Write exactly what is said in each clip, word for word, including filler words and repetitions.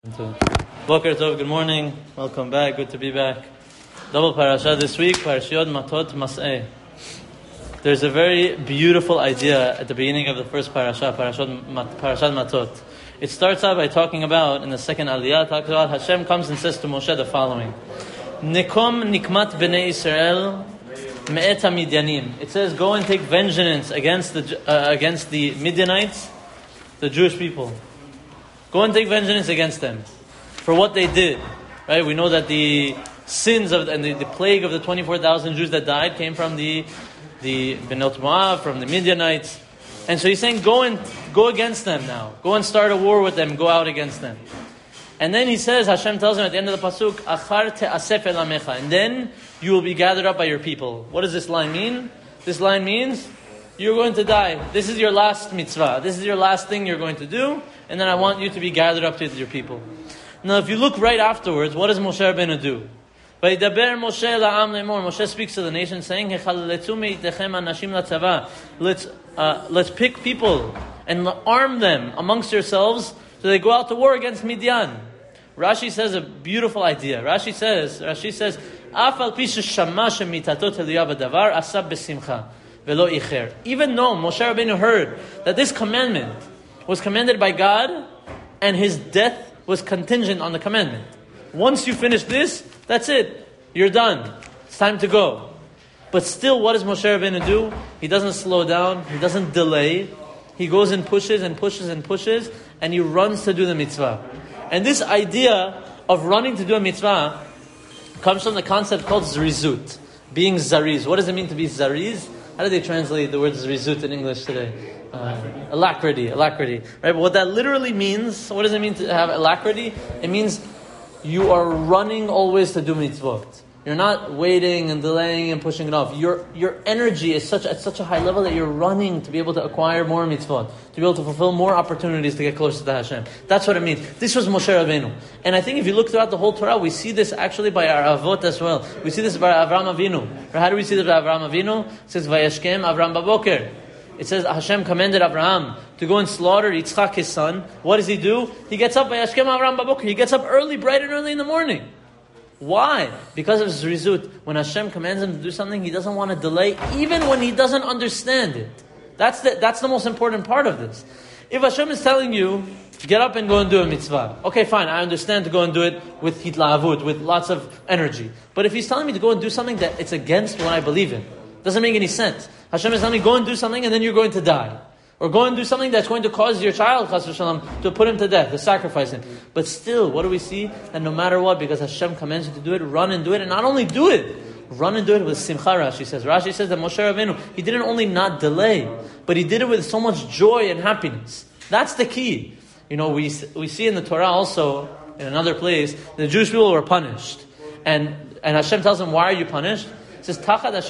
Boker Tov, good morning. Welcome back. Good to be back. Double parasha this week, Parashiyot Matot Mas'eh. There's a very beautiful idea at the beginning of the first parasha, Parashat Matot. It starts out by talking about, in the second aliyah, talks about Hashem comes and says to Moshe the following: Nikom nikmat bnei Yisrael me'et ha-Midyanim. It says, go and take vengeance against the uh, against the Midianites, the Jewish people. Go and take vengeance against them for what they did. Right? We know that the sins of and the, the plague of the twenty-four thousand Jews that died came from the the Benot Moab, from the Midianites. And so he's saying, go and go against them now. Go and start a war with them. Go out against them. And then he says, Hashem tells him at the end of the pasuk, Achar te'asef el amecha. And then you will be gathered up by your people. What does this line mean? This line means you're going to die. This is your last mitzvah. This is your last thing you're going to do. And then I want you to be gathered up to your people. Now, if you look right afterwards, what does Moshe Rabbeinu do? Moshe speaks to the nation saying, Let's uh, let's pick people and arm them amongst yourselves so they go out to war against Midian. Rashi says a beautiful idea. Rashi says, Rashi says, even though Moshe Rabbeinu heard that this commandment was commanded by God and his death was contingent on the commandment. Once you finish this, that's it. You're done. It's time to go. But still, what does Moshe Rabbeinu do? He doesn't slow down. He doesn't delay. He goes and pushes and pushes and pushes, and he runs to do the mitzvah. And this idea of running to do a mitzvah comes from the concept called zrizut, being zariz. What does it mean to be zariz? How do they translate the word zrizut in English today? Uh, alacrity, alacrity. Right? But what that literally means, what does it mean to have alacrity? It means you are running always to do mitzvot. You're not waiting and delaying and pushing it off. Your your energy is such at such a high level that you're running to be able to acquire more mitzvot, to be able to fulfill more opportunities to get closer to Hashem. That's what it means. This was Moshe Rabbeinu. And I think if you look throughout the whole Torah, we see this actually by our avot as well. We see this by Avraham Avinu. How do we see this by Avraham Avinu? It says, Vayashkem Avram Baboker. It says Hashem commanded Abraham to go and slaughter Yitzchak, his son. What does he do? He gets up by Yashkem Avram Baboker. He gets up early, bright and early in the morning. Why? Because of Zrizut. When Hashem commands him to do something, he doesn't want to delay, even when he doesn't understand it. That's the, that's the most important part of this. If Hashem is telling you, get up and go and do a mitzvah. Okay, fine, I understand to go and do it with hitlahavut, with lots of energy. But if he's telling me to go and do something that it's against what I believe in, doesn't make any sense. Hashem is telling me, go and do something and then you're going to die. Or go and do something that's going to cause your child, chas v'shalom, to put him to death, to sacrifice him. But still, what do we see? That no matter what, because Hashem commands you to do it, run and do it. And not only do it, run and do it with simcha, Rashi says. Rashi says that Moshe Rabbeinu, he didn't only not delay, but he did it with so much joy and happiness. That's the key. You know, we we see in the Torah also, in another place, the Jewish people were punished. And, and Hashem tells them, why are you punished? It says,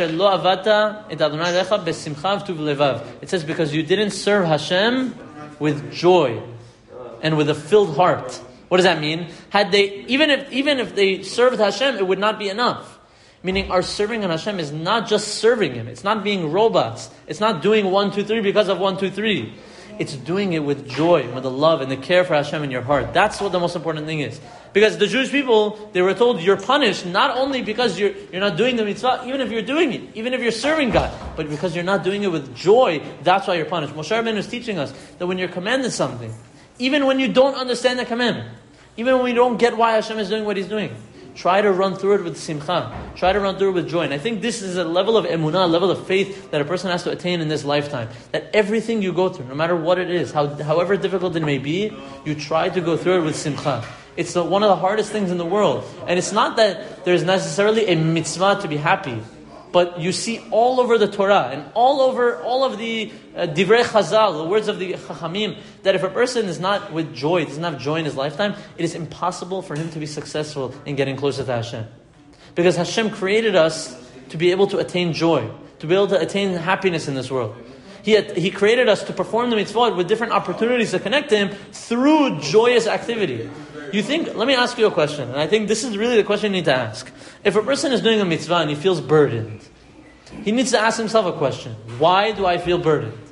it says, because you didn't serve Hashem with joy and with a filled heart. What does that mean? Had they, even if even if they served Hashem, it would not be enough. Meaning, our serving on Hashem is not just serving Him. It's not being robots. It's not doing one, two, three because of one, two, three. It's doing it with joy, with the love and the care for Hashem in your heart. That's what the most important thing is. Because the Jewish people, they were told you're punished not only because you're you're not doing the mitzvah, even if you're doing it, even if you're serving God, but because you're not doing it with joy, that's why you're punished. Moshe Rabbeinu is teaching us that when you're commanded something, even when you don't understand the commandment, even when you don't get why Hashem is doing what He's doing, try to run through it with simcha. Try to run through it with joy. And I think this is a level of emunah, a level of faith that a person has to attain in this lifetime. That everything you go through, no matter what it is, how, however difficult it may be, you try to go through it with simcha. It's the, one of the hardest things in the world. And it's not that there's necessarily a mitzvah to be happy. But you see all over the Torah and all over all of the uh, divrei chazal, the words of the chachamim, that if a person is not with joy, doesn't have joy in his lifetime, it is impossible for him to be successful in getting closer to Hashem. Because Hashem created us to be able to attain joy, to be able to attain happiness in this world. He had, He created us to perform the mitzvot with different opportunities to connect to Him through joyous activity. You think, let me ask you a question, and I think this is really the question you need to ask. If a person is doing a mitzvah and he feels burdened, he needs to ask himself a question. Why do I feel burdened?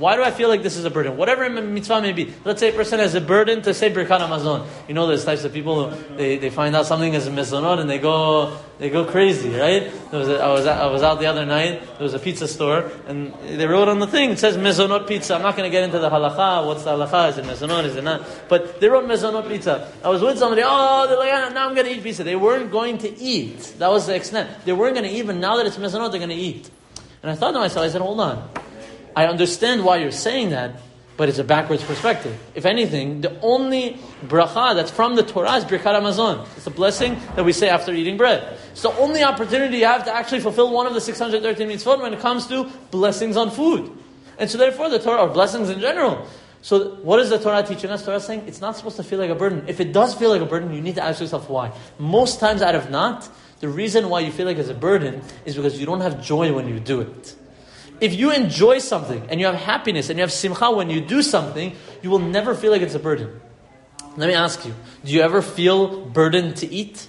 Why do I feel like this is a burden? Whatever mitzvah may be. Let's say a person has a burden to say Birkat Hamazon. You know, there's types of people who, they, they find out something is a mezonot and they go they go crazy, right? There was a, I was I was out the other night. There was a pizza store and they wrote on the thing, it says mezonot pizza. I'm not going to get into the halacha. What's the halacha? Is it mezonot? Is it not? But they wrote mezonot pizza. I was with somebody. Oh, they're like, ah, now I'm going to eat pizza. They weren't going to eat. That was the extent. They weren't going to eat. But now that it's mezonot, they're going to eat. And I thought to myself, I said, hold on. I understand why you're saying that, but it's a backwards perspective. If anything, the only bracha that's from the Torah is Birkat Hamazon. It's a blessing that we say after eating bread. It's the only opportunity you have to actually fulfill one of the six hundred thirteen mitzvot when it comes to blessings on food. And so therefore the Torah, or blessings in general. So what is the Torah teaching us? Torah is saying it's not supposed to feel like a burden. If it does feel like a burden, you need to ask yourself why. Most times out of not, the reason why you feel like it's a burden is because you don't have joy when you do it. If you enjoy something and you have happiness and you have simcha when you do something, you will never feel like it's a burden. Let me ask you, do you ever feel burdened to eat?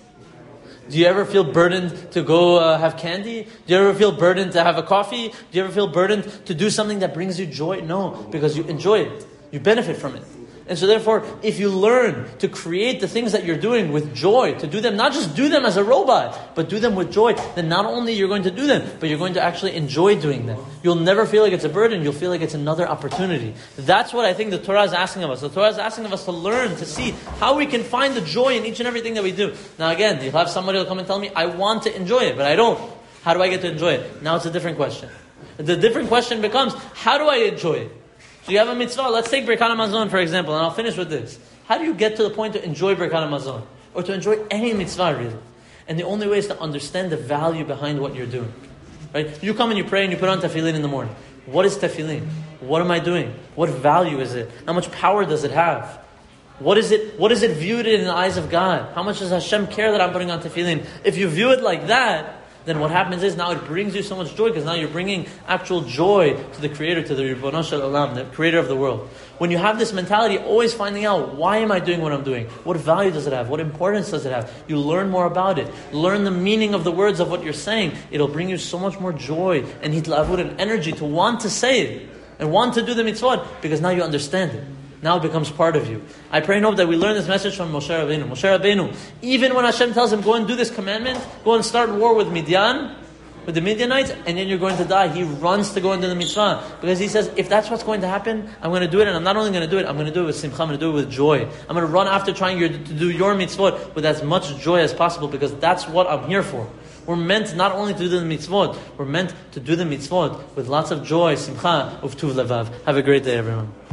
Do you ever feel burdened to go uh, have candy? Do you ever feel burdened to have a coffee? Do you ever feel burdened to do something that brings you joy? No, because you enjoy it. You benefit from it. And so therefore, if you learn to create the things that you're doing with joy, to do them, not just do them as a robot, but do them with joy, then not only you're going to do them, but you're going to actually enjoy doing them. You'll never feel like it's a burden, you'll feel like it's another opportunity. That's what I think the Torah is asking of us. The Torah is asking of us to learn, to see how we can find the joy in each and everything that we do. Now again, you'll have somebody who'll come and tell me, I want to enjoy it, but I don't. How do I get to enjoy it? Now it's a different question. The different question becomes, how do I enjoy it? So you have a mitzvah. Let's take Birkat Hamazon for example, and I'll finish with this. How do you get to the point to enjoy Birkat Hamazon? Or to enjoy any mitzvah really? And the only way is to understand the value behind what you're doing. Right? You come and you pray and you put on tefillin in the morning. What is tefillin? What am I doing? What value is it? How much power does it have? What is it, what is it viewed in the eyes of God? How much does Hashem care that I'm putting on tefillin? If you view it like that, then what happens is now it brings you so much joy because now you're bringing actual joy to the Creator, to the Ribbono Shel Olam, the Creator of the world. When you have this mentality, always finding out, why am I doing what I'm doing? What value does it have? What importance does it have? You learn more about it. Learn the meaning of the words of what you're saying. It'll bring you so much more joy and hitlavut and energy to want to say it and want to do the mitzvot because now you understand it. Now it becomes part of you. I pray and hope that we learn this message from Moshe Rabbeinu. Moshe Rabbeinu, even when Hashem tells him, go and do this commandment, go and start war with Midian, with the Midianites, and then you're going to die. He runs to go into the mitzvah. Because he says, if that's what's going to happen, I'm going to do it, and I'm not only going to do it, I'm going to do it with simcha, I'm going to do it with joy. I'm going to run after trying your, to do your mitzvot with as much joy as possible, because that's what I'm here for. We're meant not only to do the mitzvot, we're meant to do the mitzvot with lots of joy, simcha, of tuv levav. Have a great day, everyone.